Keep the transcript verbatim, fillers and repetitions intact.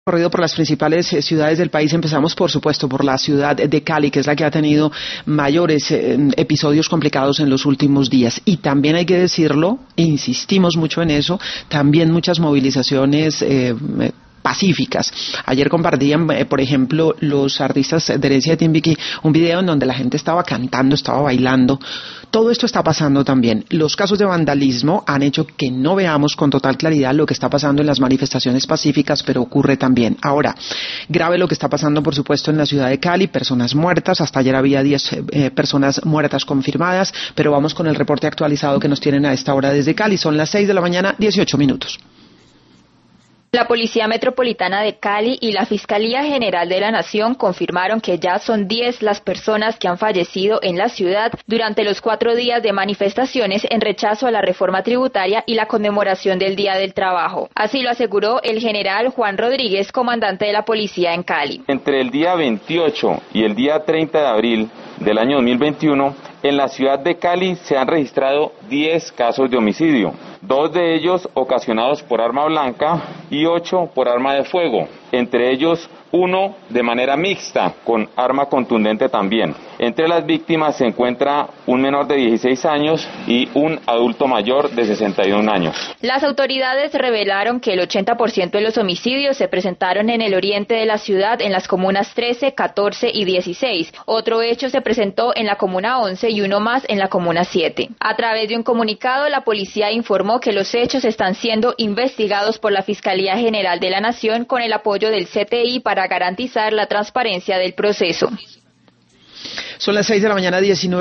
Corrido por las principales eh, ciudades del país. Empezamos, por supuesto, por la ciudad de Cali, que es la que ha tenido mayores eh, episodios complicados en los últimos días. Y también hay que decirlo, e insistimos mucho en eso, también muchas movilizaciones eh, pacíficas. Ayer compartían, eh, por ejemplo, los artistas de Herencia de Timbiquí, un video en donde la gente estaba cantando, estaba bailando. Todo esto está pasando también. Los casos de vandalismo han hecho que no veamos con total claridad lo que está pasando en las manifestaciones pacíficas, pero ocurre también. Ahora, grave lo que está pasando, por supuesto, en la ciudad de Cali, personas muertas. Hasta ayer había diez eh, personas muertas confirmadas, pero vamos con el reporte actualizado que nos tienen a esta hora desde Cali. Son las seis de la mañana, dieciocho minutos. La Policía Metropolitana de Cali y la Fiscalía General de la Nación confirmaron que ya son diez las personas que han fallecido en la ciudad durante los cuatro días de manifestaciones en rechazo a la reforma tributaria y la conmemoración del Día del Trabajo. Así lo aseguró el general Juan Rodríguez, comandante de la policía en Cali. Entre el día veintiocho y el día treinta de abril del año dos mil veintiuno, en la ciudad de Cali se han registrado diez casos de homicidio, dos de ellos ocasionados por arma blanca y ocho por arma de fuego, entre ellos uno de manera mixta con arma contundente también. Entre las víctimas se encuentra un menor de dieciséis años y un adulto mayor de sesenta y un años. Las autoridades revelaron que el ochenta por ciento de los homicidios se presentaron en el oriente de la ciudad, en las comunas trece, catorce y dieciséis. Otro hecho se presentó en la comuna once y uno más en la comuna siete. A través de un comunicado, la policía informó que los hechos están siendo investigados por la Fiscalía General de la Nación con el apoyo del C T I para garantizar la transparencia del proceso. Son las seis de la mañana, diecinueve